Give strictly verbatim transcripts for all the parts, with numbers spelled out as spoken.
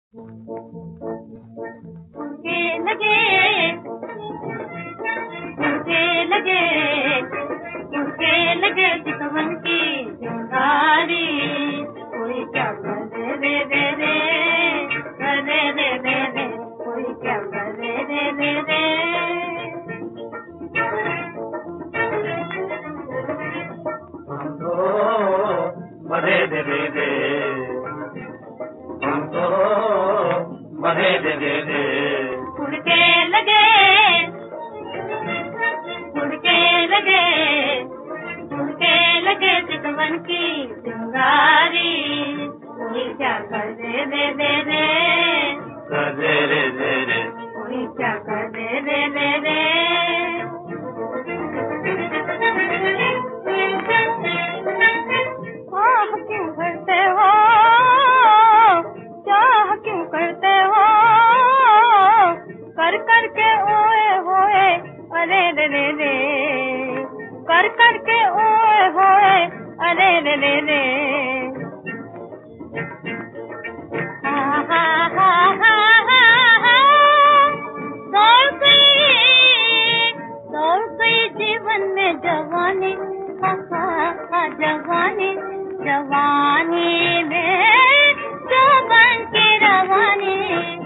उनके लगे उनके लगे उनके लगे चितवन की चिंगारी कोई क्या करे रे रे रे करे रे रे रे कोई क्या करे रे रे रे हम तो मरे दे दे दे हम तो मरे दे दे दे उड़के लगे उड़के लगे उड़के लगे चितवन की चिंगारी कोई क्या कर दे दे दे रे कर दे रे दे रे कोई क्या कर दे दे दे रे आह क्यों करते हो चाह क्यों करते हो कर कर के ओए होए अरे रे रे रे कर कर के ओए होए अरे रे रे रे हा हा हा हा हा हा दौड़ गई दौड़ गई जीवन में जवानी हा हा हा जवानी जवानी में जवान की रवानी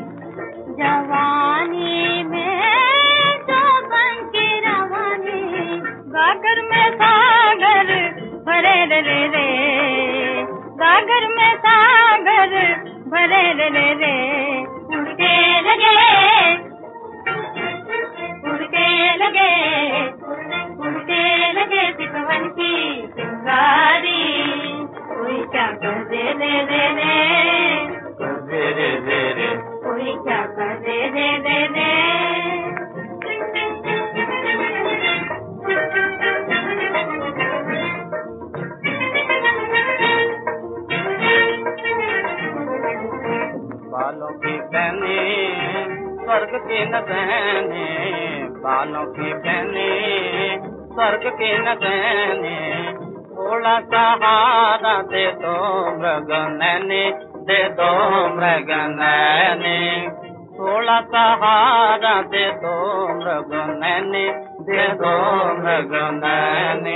जवानी में जवान की रवानी गागर में सागर भरे रे रे रे गागर में सागर भरे रे रे रे उड़के लगे उड़के लगे उड़के लगे चितवन की चिंगारी कोई क्या कर दे रे रे रे कर दे रे दे रे कोई क्या कर दे दे दे दे बालों की पहने स्वर्ग के न गहने बालों की पहने स्वर्ग के न गहने थोड़ा सहारा दे दो मृग नैने दे दो मृग नैने थोड़ा सहारा दे दो मृग नैने दे दो मृग नैने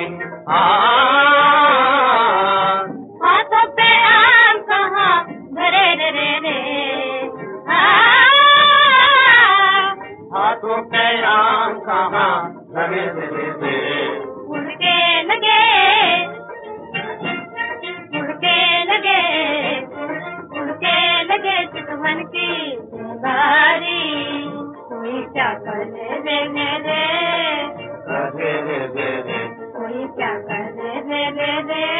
हाथों पे आम कहाँ धरे रे रे रे हाथों पे आम कहाँ धरे रे रे उड़के लगे उड़के लगे उड़के लगे चितवन की चिंगारी कोई क्या कर दे रे रे रे कर दे रे दे रे कोई क्या कर दे रे रे रे